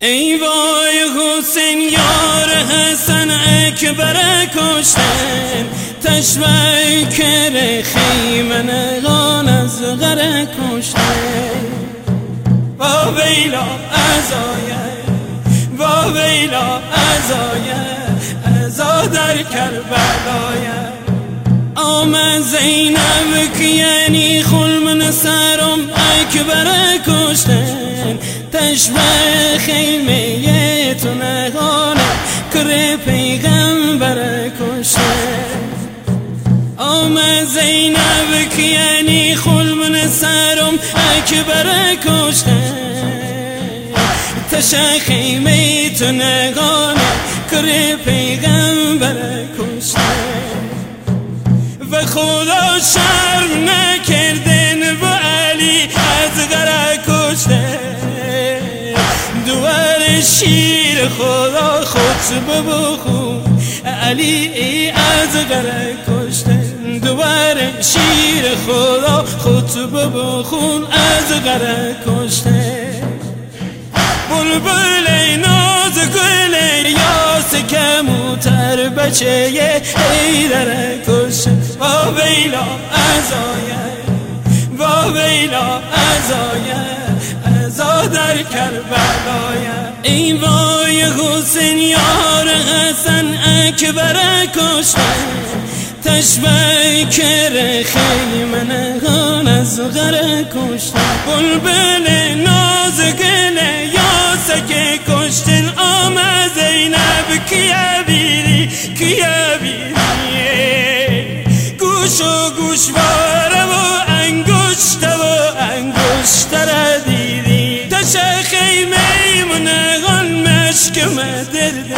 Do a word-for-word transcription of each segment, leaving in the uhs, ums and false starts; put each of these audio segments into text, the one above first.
ای وای حسین یار حسن اکبر کشتن تشویکر خیمن غان از غر کشتن با ویلا ازایه با ویلا ازایه ازا در کربلایه آمد زینب که یعنی خلمن سرم اکبر کشتن تشبه خیمه تو نگانه کر پیغمبر کشتن آمد زینب که یعنی خلمن سرم اکبر کشتن تشه خیمه تو نگانه کر پیغمبر کشتن و خدا شرم نکردن و علی از غره کشته دوار شیر خدا خطبه بخون علی از غره کشته دوار شیر خدا خطبه بخون از غره کشته بلبل ناز گل یاس کموتر بچه حیدر کشته با ویلا ازایه با ویلا ازایه ازا در کربلایه ای وای حسین یار حسن اکبر کشته تشویکر خیمن غان از غر کشته بلبل ناز گل یاس که کشتن آمد زینب کیا بیری کیا بیری گوش و گوشواره و انگشت و انگشت را دیدی تشه خیمه منغان مشک مدرده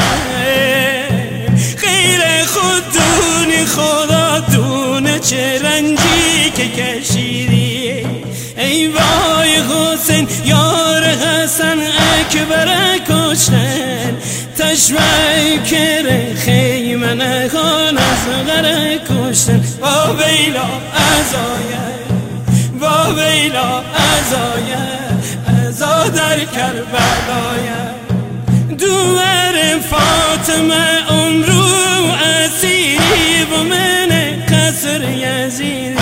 غیر خود دونی خدا دونه چه رنجی که کشیدی ای وای حسین یار حسن اکبر کشتن تشویکر خیمن غان از غر کشتن با ویلا ازایه با ویلا ازایه ازا در کربلایه دوار فاطمه امرو اسیری و من قصر یزیدی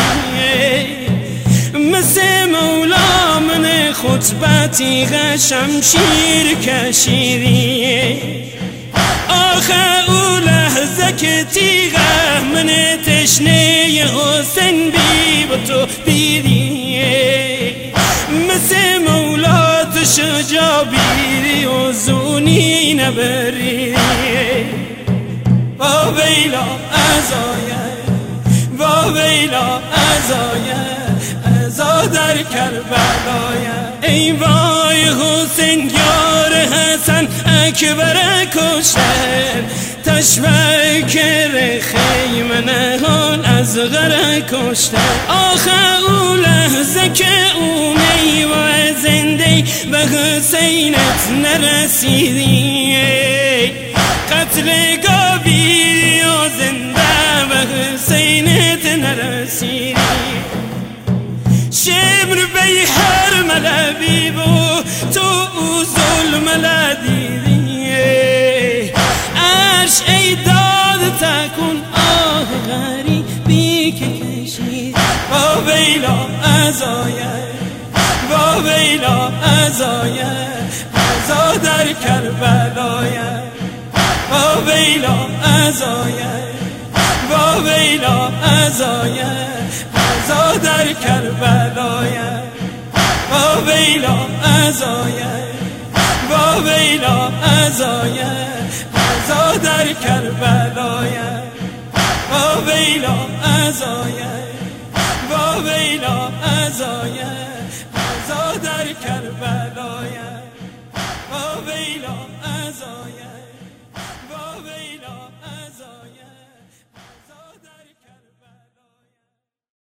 مثل مولا من خطبتی شمشیر کشیدی آخه او لحظه که تیغه من تشنه حسین بی با تو دیدی مثل مولا تو شجا بیری و زونی نبریدی با ویلا ازایه با ویلا ازایه ازا در کربلایه ای وای حسین یار حسن اکبر کشتن تشویکر خیمن غان از غر کشتن آخه او لحظه که او میوه زنده به حسینت نرسیدی قتل گابی و زنده به حسینت نرسیدی شمر بی هر ملبی بو تو او ظلم لدیدی عرش ای داد تکن آه غریبی که کشید با ویلا ازایه با ویلا ازایه ازا در کربلایه با ویلا ازایه با ویلا ازایه ازا در کربلایه با ویلا ازایه با ویلا ازایه ازا در کربلایه با ویلا ازایه با ویلا ازایه